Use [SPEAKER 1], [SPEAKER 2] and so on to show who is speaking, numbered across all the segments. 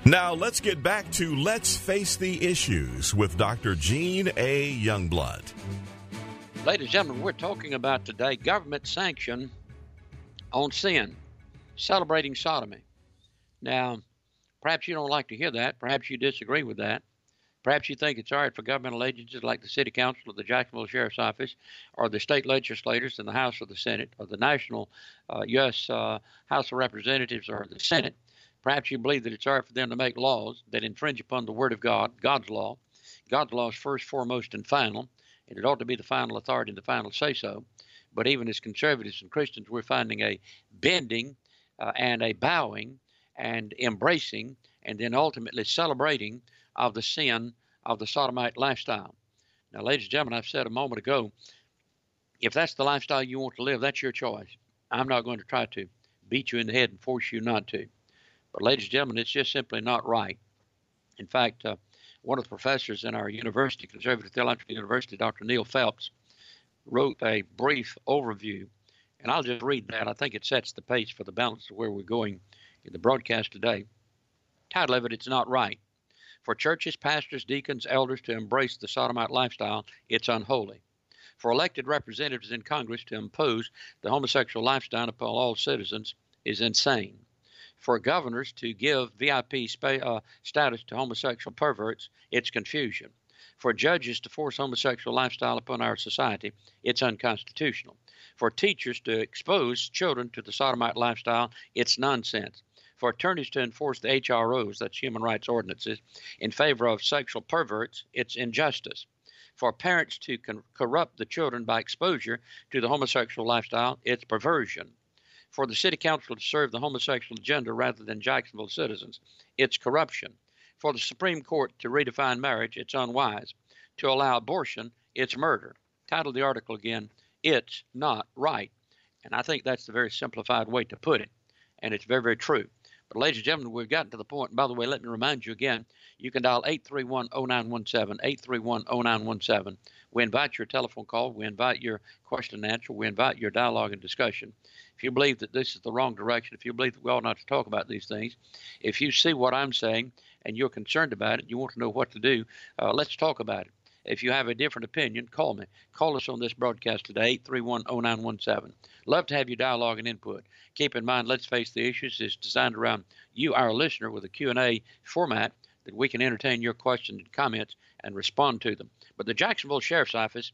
[SPEAKER 1] Now let's get back to Let's Face the Issues with Dr. Gene A. Youngblood.
[SPEAKER 2] Ladies and gentlemen, we're talking about today government sanction on sin, celebrating sodomy. Now, perhaps you don't like to hear that. Perhaps you disagree with that. Perhaps you think it's all right for governmental agencies like the City Council or the Jacksonville Sheriff's Office or the state legislators in the House or the Senate or the national U.S. House of Representatives or the Senate. Perhaps you believe that it's all right for them to make laws that infringe upon the Word of God, God's law. God's law is first, foremost, and final, and it ought to be the final authority and the final say-so. But even as conservatives and Christians, we're finding a bending and a bowing and embracing and then ultimately celebrating of the sin of the sodomite lifestyle. Now, ladies and gentlemen, I've said a moment ago, if that's the lifestyle you want to live, that's your choice. I'm not going to try to beat you in the head and force you not to. But ladies and gentlemen, it's just simply not right. In fact, one of the professors in our university, Conservative Theological University, Dr. Neil Phelps, wrote a brief overview, and I'll just read that. I think it sets the pace for the balance of where we're going in the broadcast today. Title of it, It's Not Right. For churches, pastors, deacons, elders to embrace the sodomite lifestyle, it's unholy. For elected representatives in Congress to impose the homosexual lifestyle upon all citizens is insane. For governors to give VIP status to homosexual perverts, it's confusion. For judges to force homosexual lifestyle upon our society, it's unconstitutional. For teachers to expose children to the sodomite lifestyle, it's nonsense. For attorneys to enforce the HROs, that's human rights ordinances, in favor of sexual perverts, it's injustice. For parents to corrupt the children by exposure to the homosexual lifestyle, it's perversion. For the city council to serve the homosexual agenda rather than Jacksonville citizens, it's corruption. For the Supreme Court to redefine marriage, it's unwise. To allow abortion, it's murder. Title of the article again, It's Not Right. And I think that's the very simplified way to put it. And it's very, very true. But ladies and gentlemen, we've gotten to the point. And by the way, let me remind you again, you can dial 831-0917, 831-0917. We invite your telephone call. We invite your question and answer. We invite your dialogue and discussion. If you believe that this is the wrong direction, if you believe that we ought not to talk about these things, if you see what I'm saying and you're concerned about it, you want to know what to do, let's talk about it. If you have a different opinion, call me. Call us on this broadcast today, 831-0917. Love to have your dialogue and input. Keep in mind, Let's Face the Issues is designed around you, our listener, with a Q&A format that we can entertain your questions and comments and respond to them. But the Jacksonville Sheriff's Office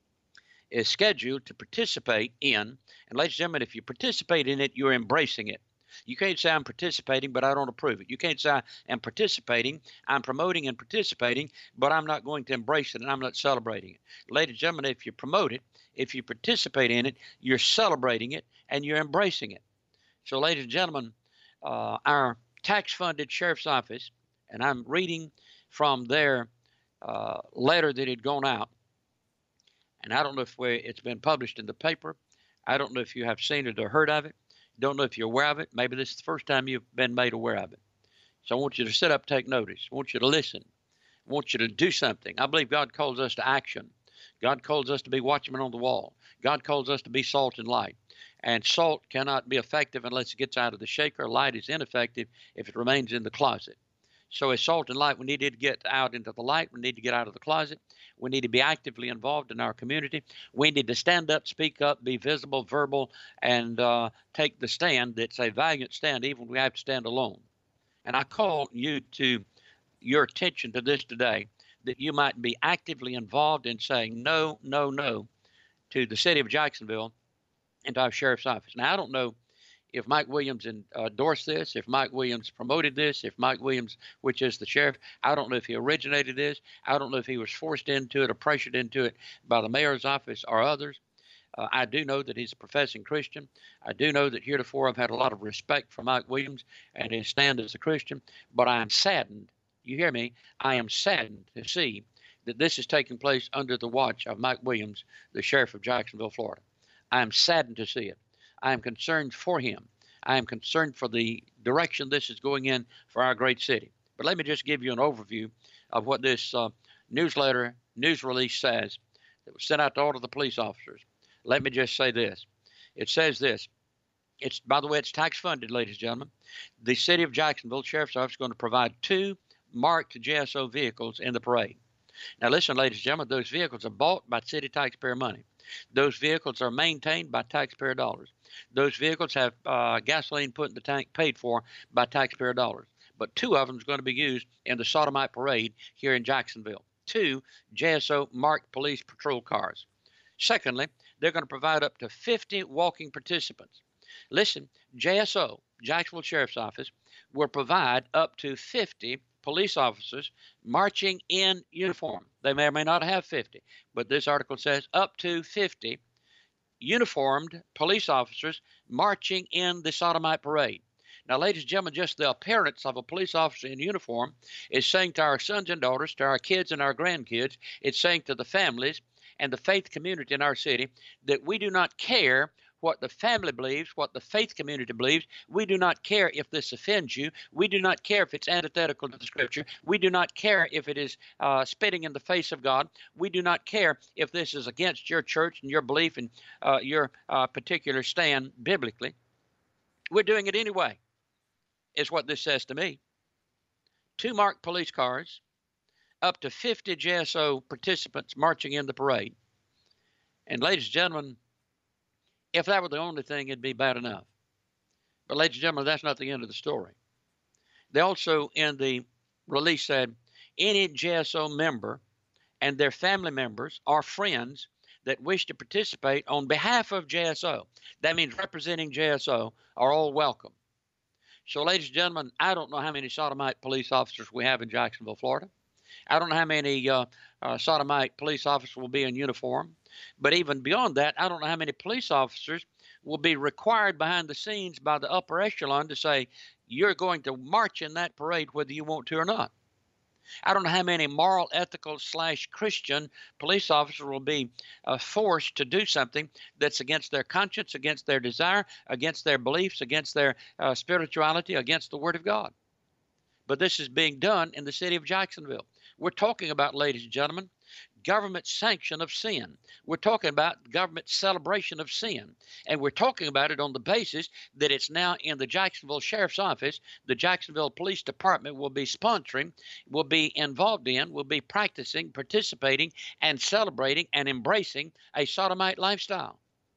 [SPEAKER 2] is scheduled to participate in, and ladies and gentlemen, if you participate in it, you're embracing it. You can't say I'm participating, but I don't approve it. You can't say I'm participating, I'm promoting and participating, but I'm not going to embrace it and I'm not celebrating it. Ladies and gentlemen, if you promote it, if you participate in it, you're celebrating it and you're embracing it. So, ladies and gentlemen, our tax-funded sheriff's office, and I'm reading from their letter that had gone out, and I don't know if it's been published in the paper. I don't know if you have seen it or heard of it. Don't know if you're aware of it. Maybe this is the first time you've been made aware of it. So I want you to sit up, take notice. I want you to listen. I want you to do something. I believe God calls us to action. God calls us to be watchmen on the wall. God calls us to be salt and light. And salt cannot be effective unless it gets out of the shaker. Light is ineffective if it remains in the closet. So as salt and light, we need to get out into the light. We need to get out of the closet. We need to be actively involved in our community. We need to stand up, speak up, be visible, verbal, and take the stand that's a valiant stand, even when we have to stand alone. And I call you to your attention to this today, that you might be actively involved in saying no, no, no to the city of Jacksonville and to our sheriff's office. Now, I don't know if Mike Williams endorsed this, if Mike Williams promoted this, if Mike Williams, which is the sheriff, I don't know if he originated this. I don't know if he was forced into it or pressured into it by the mayor's office or others. I do know that he's a professing Christian. I do know that heretofore I've had a lot of respect for Mike Williams and his stand as a Christian, but I am saddened, you hear me, I am saddened to see that this is taking place under the watch of Mike Williams, the sheriff of Jacksonville, Florida. I am saddened to see it. I am concerned for him. I am concerned for the direction this is going in for our great city. But let me just give you an overview of what this news release says that was sent out to all of the police officers. Let me just say this. It says this. It's, by the way, it's tax funded, ladies and gentlemen. The city of Jacksonville Sheriff's Office is going to provide 2 marked JSO vehicles in the parade. Now listen, ladies and gentlemen, those vehicles are bought by city taxpayer money. Those vehicles are maintained by taxpayer dollars. Those vehicles have gasoline put in the tank paid for by taxpayer dollars. But 2 of them is going to be used in the Sodomite Parade here in Jacksonville. 2 JSO marked police patrol cars. Secondly, they're going to provide up to 50 walking participants. Listen, JSO, Jacksonville Sheriff's Office, will provide up to 50 police officers marching in uniform. They may or may not have 50, but this article says up to 50 uniformed police officers marching in the Sodomite Parade. Now, ladies and gentlemen, just the appearance of a police officer in uniform is saying to our sons and daughters, to our kids and our grandkids, it's saying to the families and the faith community in our city that we do not care what the family believes, what the faith community believes. We do not care if this offends you. We do not care if it's antithetical to the Scripture. We do not care if it is spitting in the face of God. We do not care if this is against your church and your belief and your particular stand biblically. We're doing it anyway, is what this says to me. 2 marked police cars, up to 50 JSO participants marching in the parade. And ladies and gentlemen, if that were the only thing, it'd be bad enough. But ladies and gentlemen, that's not the end of the story. They also, in the release, said any JSO member and their family members or friends that wish to participate on behalf of JSO, that means representing JSO, are all welcome. So, ladies and gentlemen, I don't know how many Sodomite police officers we have in Jacksonville, Florida. I don't know how many Sodomite police officers will be in uniform. But even beyond that, I don't know how many police officers will be required behind the scenes by the upper echelon to say, you're going to march in that parade whether you want to or not. I don't know how many moral, ethical / Christian police officers will be forced to do something that's against their conscience, against their desire, against their beliefs, against their spirituality, against the Word of God. But this is being done in the city of Jacksonville. We're talking about, ladies and gentlemen, government sanction of sin. We're talking about government celebration of sin. And we're talking about it on the basis that it's now in the Jacksonville Sheriff's Office. The Jacksonville Police Department will be sponsoring, will be involved in, will be practicing, participating, and celebrating and embracing a sodomite lifestyle.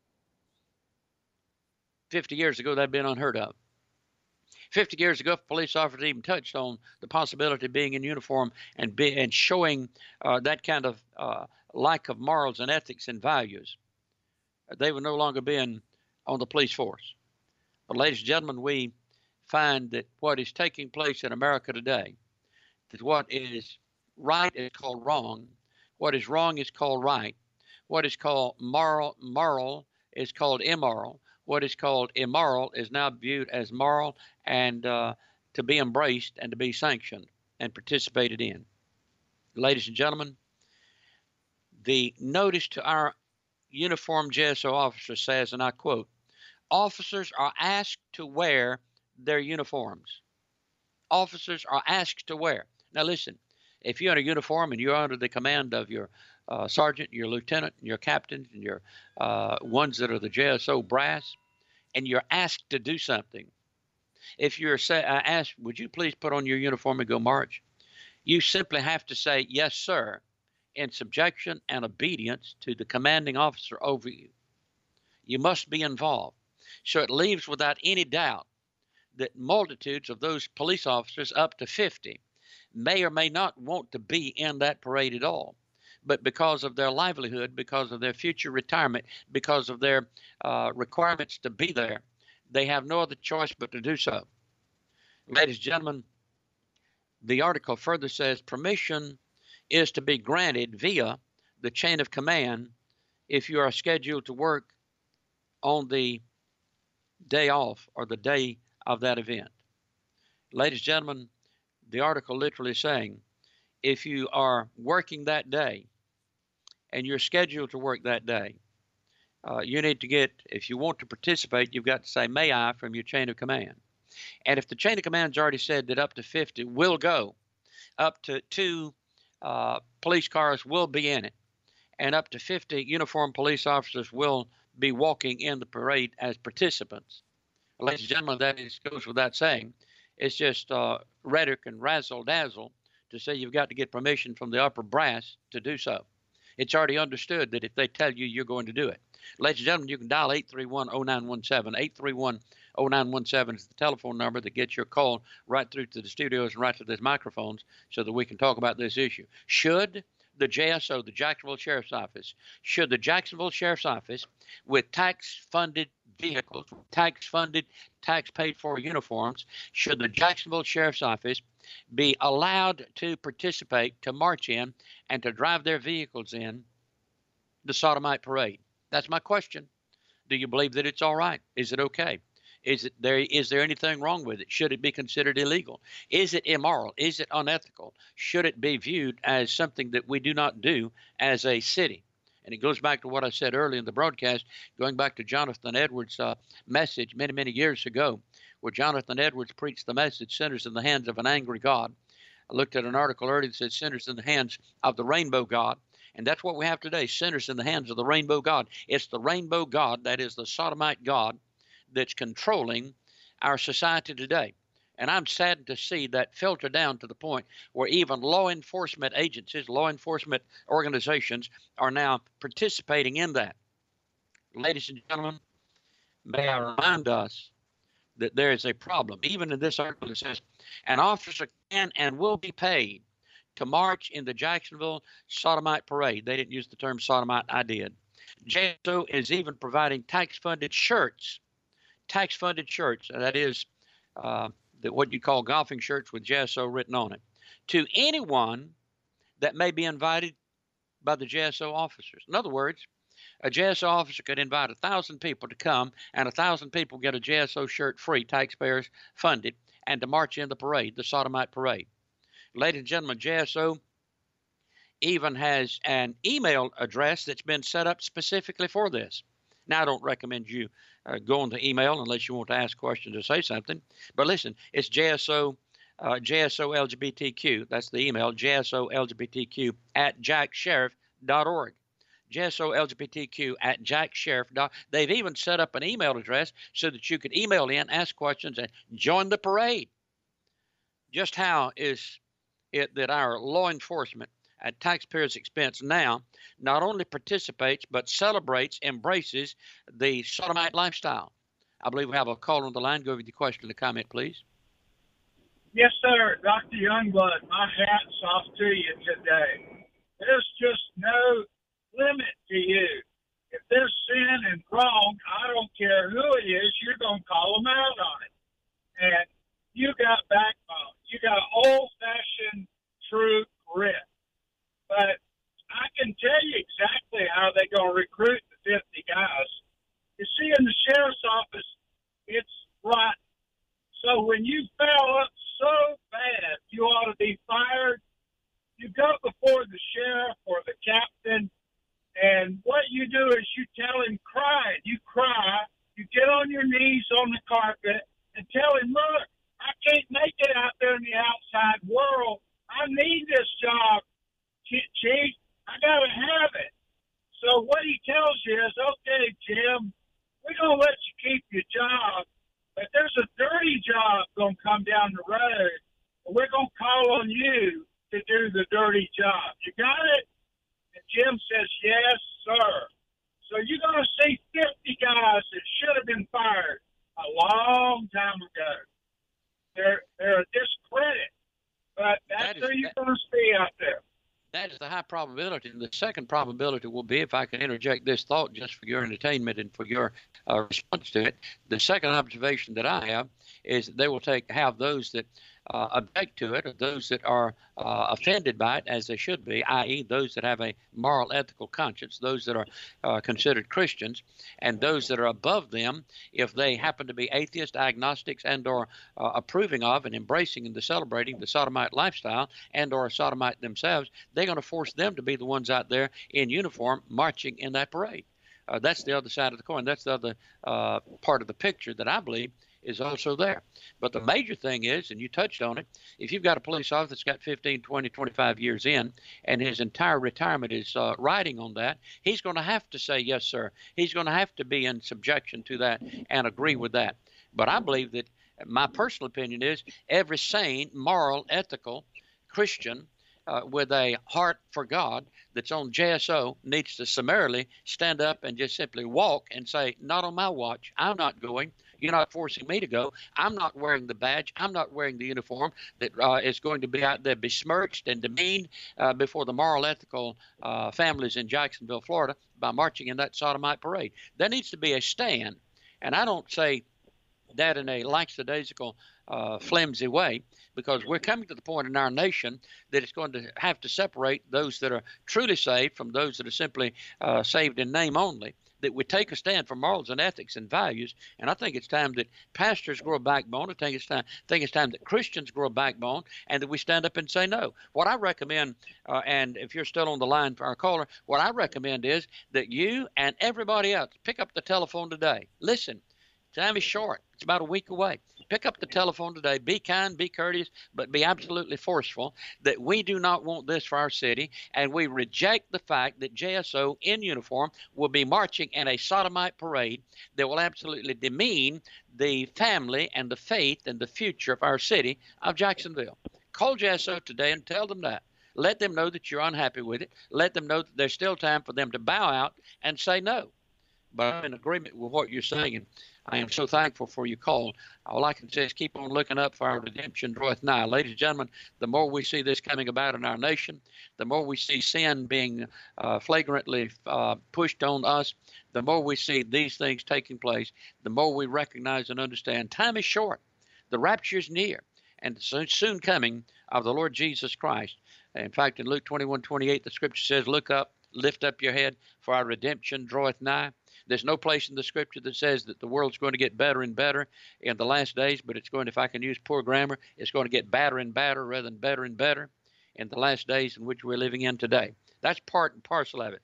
[SPEAKER 2] 50 years ago, that'd been unheard of. 50 years ago, if police officers even touched on the possibility of being in uniform and showing that kind of lack of morals and ethics and values, they would no longer be on the police force. But ladies and gentlemen, we find that what is taking place in America today, that what is right is called wrong, what is wrong is called right, what is called moral is called immoral, what is called immoral is now viewed as moral and to be embraced and to be sanctioned and participated in. Ladies and gentlemen, the notice to our uniformed JSO officer says, and I quote, officers are asked to wear their uniforms. Officers are asked to wear. Now listen, if you're in a uniform and you're under the command of your sergeant, your lieutenant, and your captain, and your ones that are the JSO brass, and you're asked to do something. If you're asked, would you please put on your uniform and go march? You simply have to say, yes, sir, in subjection and obedience to the commanding officer over you. You must be involved. So it leaves without any doubt that multitudes of those police officers, up to 50, may or may not want to be in that parade at all. But because of their livelihood, because of their future retirement, because of their requirements to be there, they have no other choice but to do so. Ladies and gentlemen, the article further says permission is to be granted via the chain of command if you are scheduled to work on the day off or the day of that event. Ladies and gentlemen, the article literally saying if you are working that day and you're scheduled to work that day, you need to get, if you want to participate, you've got to say, may I, from your chain of command. And if the chain of command's already said that up to 50 will go, up to 2 police cars will be in it, and up to 50 uniformed police officers will be walking in the parade as participants, Ladies and gentlemen, that goes without saying. It's just rhetoric and razzle-dazzle to say you've got to get permission from the upper brass to do so. It's already understood that if they tell you, you're going to do it. Ladies and gentlemen, you can dial 831-0917. 831-0917 is the telephone number that gets your call right through to the studios and right to these microphones so that we can talk about this issue. Should the JSO, the Jacksonville Sheriff's Office, with tax-funded vehicles, tax-funded, tax-paid-for uniforms, should the Jacksonville Sheriff's Office be allowed to participate, to march in, and to drive their vehicles in the Sodomite Parade? That's my question. Do you believe that it's all right? Is it okay? Is there anything wrong with it? Should it be considered illegal? Is it immoral? Is it unethical? Should it be viewed as something that we do not do as a city? And it goes back to what I said earlier in the broadcast, going back to Jonathan Edwards' message many, many years ago, where Jonathan Edwards preached the message, sinners in the hands of an angry God. I looked at an article earlier that said sinners in the hands of the rainbow God. And that's what we have today, sinners in the hands of the rainbow God. It's the rainbow God, that is the sodomite God, that's controlling our society today. And I'm saddened to see that filter down to the point where even law enforcement agencies, law enforcement organizations are now participating in that. Ladies and gentlemen, may I remind us that there is a problem. Even in this article, it says, an officer can and will be paid to march in the Jacksonville Sodomite Parade. They didn't use the term sodomite, I did. JSO is even providing tax-funded shirts, that is what you call golfing shirts with JSO written on it, to anyone that may be invited by the JSO officers. In other words, a JSO officer could invite 1,000 people to come, and 1,000 people get a JSO shirt free, taxpayers funded, and to march in the parade, the Sodomite Parade. Ladies and gentlemen, JSO even has an email address that's been set up specifically for this. Now, I don't recommend you go on the email unless you want to ask questions or say something. But listen, it's JSO LGBTQ. That's the email, JSO LGBTQ at jacksheriff.org. JSO LGBTQ at jacksheriff.org. They've even set up an email address so that you could email in, ask questions, and join the parade. Just how is it that our law enforcement at taxpayers' expense now not only participates but celebrates, embraces the sodomite lifestyle? I believe we have a caller on the line. Go over the question and comment, please.
[SPEAKER 3] Yes, sir. Dr. Youngblood, my hat's off to you today. There's just no limit to you. If there's sin and wrong, I don't care who it is, you're going to call them out on it. And you got backbone. You got old-fashioned true grit. But I can tell you exactly how they're going to recruit the 50 guys. You see, in the sheriff's office, it's rotten. So when you foul up so bad, you ought to be fired. You go before the sheriff or the captain, and what you do is you tell him, cry. You cry. You get on your knees on the carpet and tell him, look, I can't make it out there in the outside world. I need this job, Chief. I got to have it. So what he tells you is, okay, Jim, we're going to let you keep your job, but there's a dirty job going to come down the road, and we're going to call on you to do the dirty job. You got it? And Jim says, yes, sir. So you're going to see 50 guys that should have been fired a long time ago. They're a discredit, but that's who you're going to see out there.
[SPEAKER 2] That is the high probability. And the second probability will be, if I can interject this thought just for your entertainment and for your response to it, the second observation that I have is that they will have those that object to it, or those that are offended by it, as they should be, i.e. those that have a moral, ethical conscience, those that are considered Christians, and those that are above them, if they happen to be atheists, agnostics, and or approving of and embracing and celebrating the sodomite lifestyle and or a sodomite themselves, they're going to force them to be the ones out there in uniform marching in that parade. That's the other side of the coin. That's the other part of the picture that I believe is also there. But the major thing is, and you touched on it, if you've got a police officer that's got 15, 20, 25 years in, and his entire retirement is riding on that, he's going to have to say, yes, sir. He's going to have to be in subjection to that and agree with that. But I believe that my personal opinion is every sane, moral, ethical Christian with a heart for God that's on JSO needs to summarily stand up and just simply walk and say, not on my watch. I'm not going. You're not forcing me to go. I'm not wearing the badge. I'm not wearing the uniform that is going to be out there besmirched and demeaned before the moral, ethical families in Jacksonville, Florida, by marching in that sodomite parade. There needs to be a stand. And I don't say that in a lackadaisical, flimsy way, because we're coming to the point in our nation that it's going to have to separate those that are truly saved from those that are simply saved in name only, that we take a stand for morals and ethics and values. And I think it's time that pastors grow a backbone. I think it's time that Christians grow a backbone, and that we stand up and say no. What I recommend, and if you're still on the line for our caller, what I recommend is that you and everybody else pick up the telephone today. Listen, time is short. It's about a week away. Pick up the telephone today. Be kind, be courteous, but be absolutely forceful that we do not want this for our city, and we reject the fact that JSO in uniform will be marching in a sodomite parade that will absolutely demean the family and the faith and the future of our city of Jacksonville. Call JSO today and tell them that. Let them know that you're unhappy with it. Let them know that there's still time for them to bow out and say no. But I'm in agreement with what you're saying, and I am so thankful for your call. All I can say is keep on looking up, for our redemption draweth nigh. Ladies and gentlemen, the more we see this coming about in our nation, the more we see sin being flagrantly pushed on us, the more we see these things taking place, the more we recognize and understand time is short. The rapture is near, and the soon coming of the Lord Jesus Christ. In fact, in Luke 21:28, the scripture says, look up, lift up your head, for our redemption draweth nigh. There's no place in the scripture that says that the world's going to get better and better in the last days, but it's going, if I can use poor grammar, it's going to get badder and badder rather than better and better in the last days in which we're living in today. That's part and parcel of it.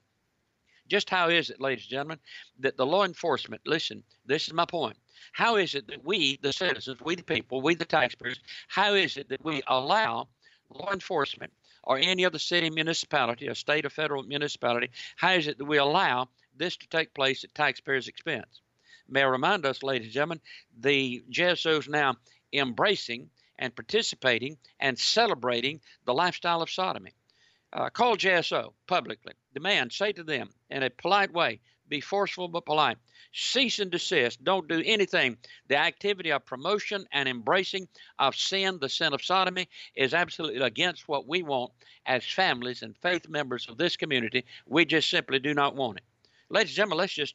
[SPEAKER 2] Just how is it, ladies and gentlemen, that the law enforcement, listen, this is my point. How is it that we, the citizens, we the people, we the taxpayers, how is it that we allow law enforcement or any other city municipality, a state or federal municipality, how is it that we allow this to take place at taxpayers' expense? May I remind us, ladies and gentlemen, the JSO is now embracing and participating and celebrating the lifestyle of sodomy. Call JSO publicly. Demand, say to them in a polite way, be forceful but polite. Cease and desist. Don't do anything. The activity of promotion and embracing of sin, the sin of sodomy, is absolutely against what we want as families and faith members of this community. We just simply do not want it. Ladies and gentlemen, let's just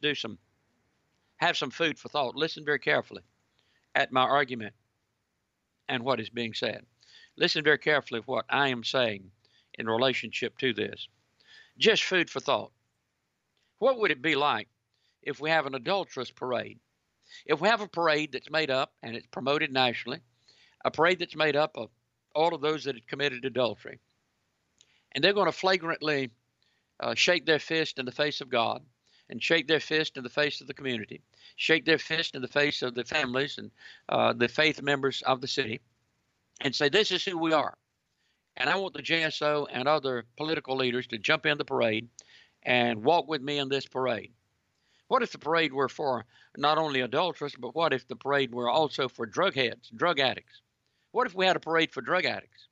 [SPEAKER 2] have some food for thought. Listen very carefully at my argument and what is being said. Listen very carefully to what I am saying in relationship to this. Just food for thought. What would it be like if we have an adulterous parade? If we have a parade that's made up, and it's promoted nationally, a parade that's made up of all of those that had committed adultery, and they're going to flagrantly shake their fist in the face of God, and shake their fist in the face of the community, shake their fist in the face of the families and the faith members of the city, and say, this is who we are. And I want the JSO and other political leaders to jump in the parade and walk with me in this parade. What if the parade were for not only adulterers, but what if the parade were also for drug heads, drug addicts? What if we had a parade for drug addicts?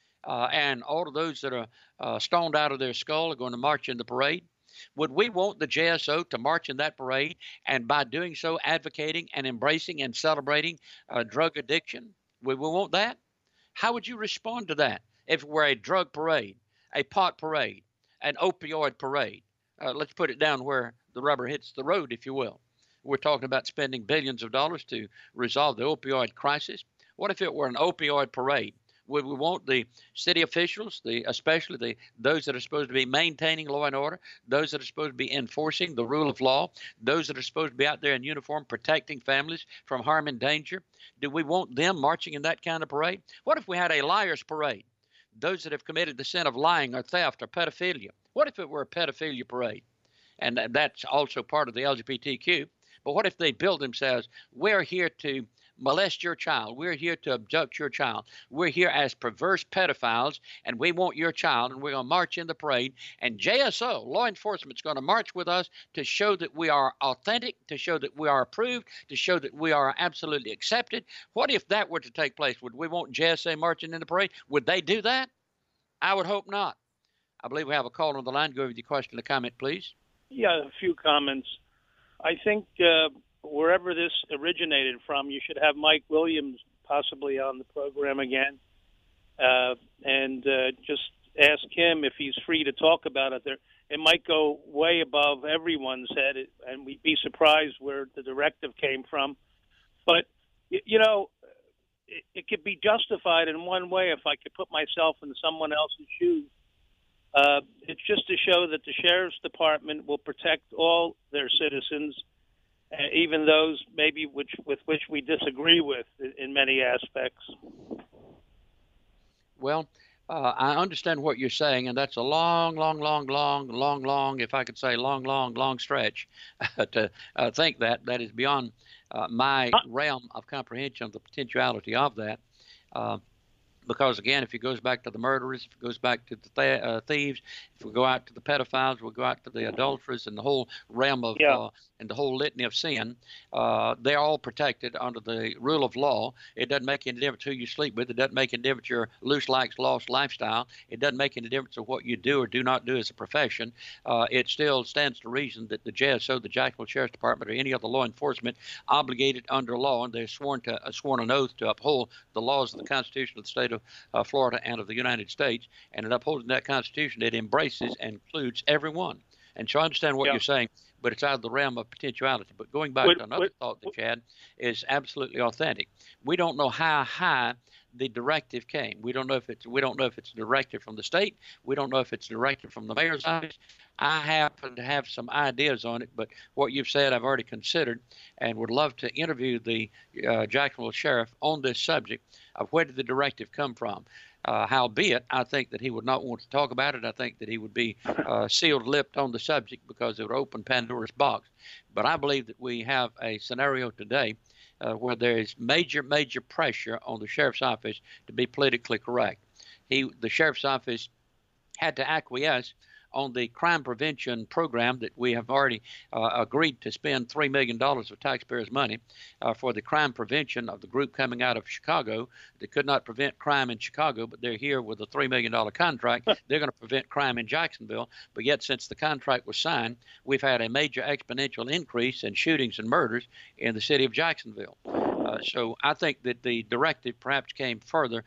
[SPEAKER 2] And all of those that are stoned out of their skull are going to march in the parade? Would we want the JSO to march in that parade, and by doing so advocating and embracing and celebrating drug addiction? Would we want that? How would you respond to that if it were a drug parade, a pot parade, an opioid parade? Let's put it down where the rubber hits the road, if you will. We're talking about spending billions of dollars to resolve the opioid crisis. What if it were an opioid parade? Would we want the city officials, especially those that are supposed to be maintaining law and order, those that are supposed to be enforcing the rule of law, those that are supposed to be out there in uniform protecting families from harm and danger? Do we want them marching in that kind of parade? What if we had a liars parade? Those that have committed the sin of lying or theft or pedophilia. What if it were a pedophilia parade? And that's also part of the LGBTQ. But what if they build themselves, we're here to molest your child. We're here to abduct your child. We're here as perverse pedophiles, and we want your child, and we're going to march in the parade. And JSO, law enforcement, is going to march with us to show that we are authentic, to show that we are approved, to show that we are absolutely accepted. What if that were to take place? Would we want JSA marching in the parade? Would they do that? I would hope not. I believe we have a call on the line. Go with your question or comment, please.
[SPEAKER 4] Yeah, a few comments. I think wherever this originated from, you should have Mike Williams possibly on the program again, and just ask him if he's free to talk about it. It might go way above everyone's head, and we'd be surprised where the directive came from. But, you know, it could be justified in one way if I could put myself in someone else's shoes. It's just to show that the Sheriff's Department will protect all their citizens, even those maybe with which we disagree with in many aspects.
[SPEAKER 2] Well, I understand what you're saying, and that's a long, if I could say long stretch to think that. That is beyond my realm of comprehension of the potentiality of that. Because, again, if it goes back to the murderers, if it goes back to the thieves, if we go out to the pedophiles, we'll go out to the adulterers and the whole realm of and the whole litany of sin, they're all protected under the rule of law. It doesn't make any difference who you sleep with. It doesn't make any difference your loose likes, lost lifestyle. It doesn't make any difference of what you do or do not do as a profession. It still stands to reason that the JSO, the Jacksonville Sheriff's Department, or any other law enforcement obligated under law, and they're sworn an oath to uphold the laws of the Constitution of the state of Florida and of the United States, and in upholding that Constitution, it embraces and includes everyone. And so I understand what you're saying, but it's out of the realm of potentiality. But going back to another thought that you had is absolutely authentic. We don't know how high the directive came. We don't know if it's a directive from the state. We don't know if it's a directive from the mayor's office. I happen to have some ideas on it, but what you've said I've already considered and would love to interview the Jacksonville sheriff on this subject of where did the directive come from. Howbeit, I think that he would not want to talk about it. I think that he would be sealed-lipped on the subject because it would open Pandora's box. But I believe that we have a scenario today where there is major pressure on the sheriff's office to be politically correct. The sheriff's office had to acquiesce on the crime prevention program that we have already agreed to spend $3 million of taxpayers' money for the crime prevention of the group coming out of Chicago that could not prevent crime in Chicago, but they're here with a $3 million contract. They're going to prevent crime in Jacksonville. But yet, since the contract was signed, we've had a major exponential increase in shootings and murders in the city of Jacksonville. So I think that the directive perhaps came further,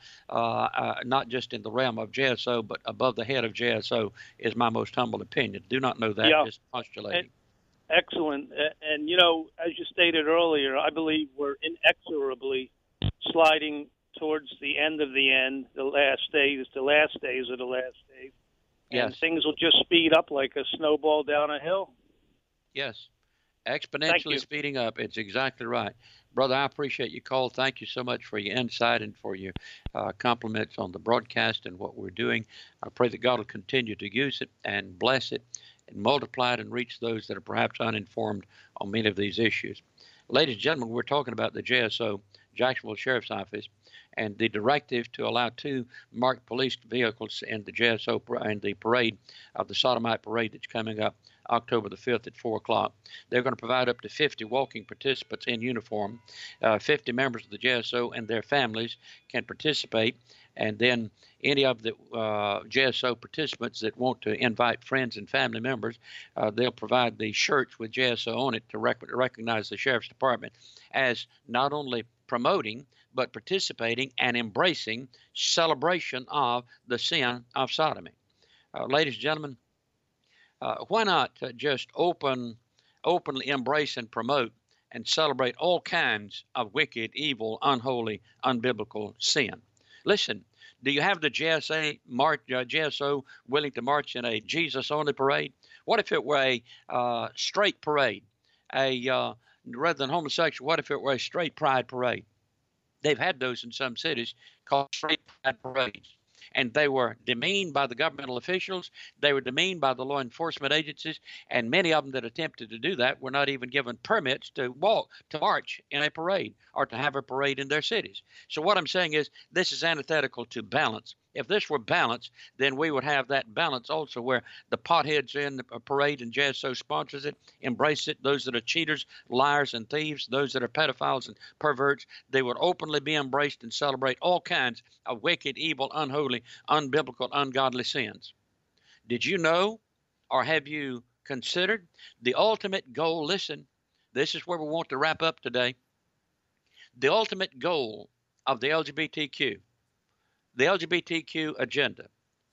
[SPEAKER 2] not just in the realm of JSO, but above the head of JSO is my most humble opinion. Do not know that, just postulating.
[SPEAKER 4] Excellent. And, you know, as you stated earlier, I believe we're inexorably sliding towards the end of the end, the last days of the last days. And things will just speed up like a snowball down a hill.
[SPEAKER 2] Yes. Exponentially speeding up. It's exactly right. Brother, I appreciate your call. Thank you so much for your insight and for your compliments on the broadcast and what we're doing. I pray that God will continue to use it and bless it and multiply it and reach those that are perhaps uninformed on many of these issues. Ladies and gentlemen, we're talking about the JSO, Jacksonville Sheriff's Office, and the directive to allow 2 marked police vehicles in the JSO and the parade of the Sodomite Parade that's coming up October the 5th at 4 o'clock. They're going to provide up to 50 walking participants in uniform. 50 members of the JSO and their families can participate, and then any of the JSO participants that want to invite friends and family members, they'll provide the shirts with JSO on it to recognize the Sheriff's Department as not only promoting but participating and embracing celebration of the sin of sodomy. Ladies and gentlemen, why not just openly embrace and promote and celebrate all kinds of wicked, evil, unholy, unbiblical sin? Listen, do you have the JSO willing to march in a Jesus-only parade? What if it were a straight parade? Rather than homosexual, what if it were a straight pride parade? They've had those in some cities called straight pride parades. and they were demeaned by the governmental officials. They were demeaned by the law enforcement agencies, and many of them that attempted to do that were not even given permits to march in a parade or to have a parade in their cities. So what I'm saying is this is antithetical to balance. If this were balance, then we would have that balance also where the potheads in the parade and JSO sponsors it, embrace it. Those that are cheaters, liars, and thieves, those that are pedophiles and perverts, they would openly be embraced and celebrate all kinds of wicked, evil, unholy, unbiblical, ungodly sins. Did you know, or have you considered the ultimate goal? Listen, this is where we want to wrap up today. The ultimate goal of the LGBTQ agenda,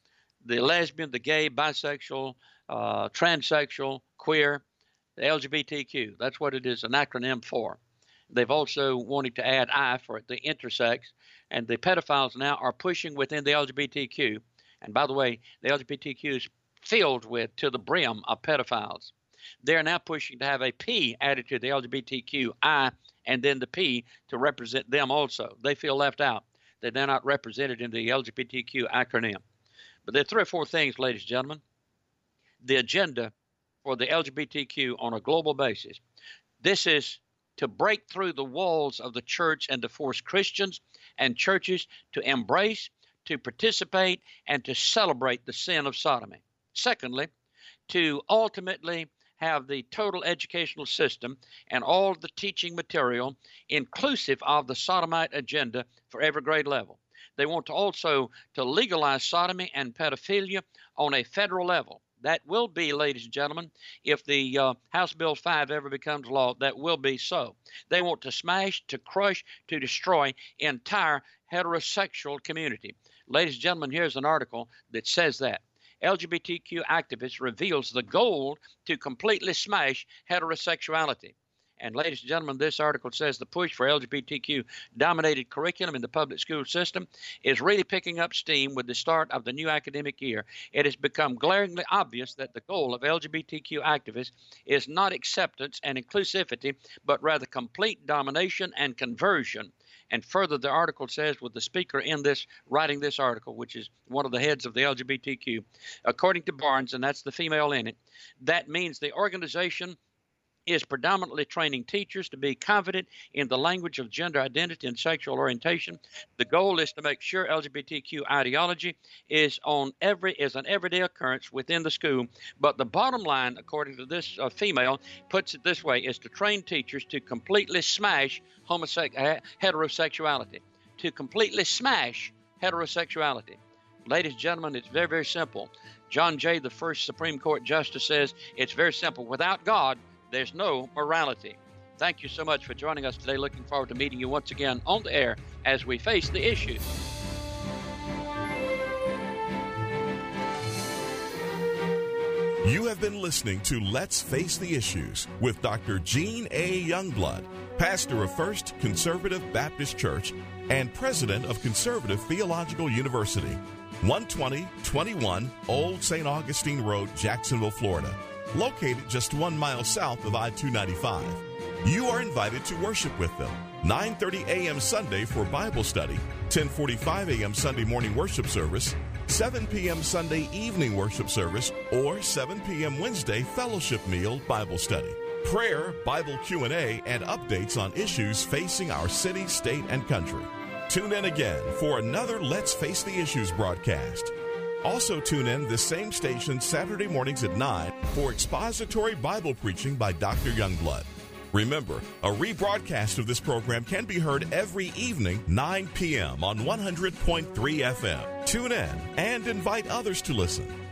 [SPEAKER 2] the lesbian, the gay, bisexual, transsexual, queer, the LGBTQ, that's what it is, an acronym for. They've also wanted to add I for the intersex, and the pedophiles now are pushing within the LGBTQ. And by the way, the LGBTQ is filled with to the brim of pedophiles. They're now pushing to have a P added to the LGBTQI and then the P to represent them also. They feel left out, that they're not represented in the LGBTQ acronym. But there are 3 or 4 things, ladies and gentlemen. The agenda for the LGBTQ on a global basis. This is to break through the walls of the church and to force Christians and churches to embrace, to participate, and to celebrate the sin of sodomy. Secondly, to ultimately have the total educational system and all the teaching material inclusive of the sodomite agenda for every grade level. They want to also to legalize sodomy and pedophilia on a federal level. That will be, ladies and gentlemen, if the House Bill 5 ever becomes law, that will be so. They want to smash, to crush, to destroy entire heterosexual community. Ladies and gentlemen, here's an article that says that. LGBTQ activist reveals the goal to completely smash heterosexuality. And ladies and gentlemen, this article says the push for LGBTQ-dominated curriculum in the public school system is really picking up steam with the start of the new academic year. It has become glaringly obvious that the goal of LGBTQ activists is not acceptance and inclusivity, but rather complete domination and conversion. And further, the article says, with the speaker in this, writing this article, which is one of the heads of the LGBTQ, according to Barnes, and that's the female in it, that means the organization is predominantly training teachers to be confident in the language of gender identity and sexual orientation. The goal is to make sure LGBTQ ideology is an everyday occurrence within the school. But the bottom line, according to this female, puts it this way, is to train teachers to completely smash heterosexuality. To completely smash heterosexuality. Ladies and gentlemen, it's very, very simple. John Jay, the first Supreme Court Justice, says it's very simple. Without God, there's no morality. Thank you so much for joining us today. Looking forward to meeting you once again on the air as we face the issues.
[SPEAKER 1] You have been listening to Let's Face the Issues with Dr. Gene A. Youngblood, pastor of First Conservative Baptist Church and president of Conservative Theological University, 12021 Old St. Augustine Road, Jacksonville, Florida. Located just 1 mile south of I-295. You are invited to worship with them. 9:30 a.m. Sunday for Bible study, 10:45 a.m. Sunday morning worship service, 7 p.m. Sunday evening worship service, or 7 p.m. Wednesday fellowship meal Bible study. Prayer, Bible Q&A, and updates on issues facing our city, state, and country. Tune in again for another Let's Face the Issues broadcast. Also tune in this same station Saturday mornings at 9 for expository Bible preaching by Dr. Youngblood. Remember, a rebroadcast of this program can be heard every evening, 9 p.m. on 100.3 FM. Tune in and invite others to listen.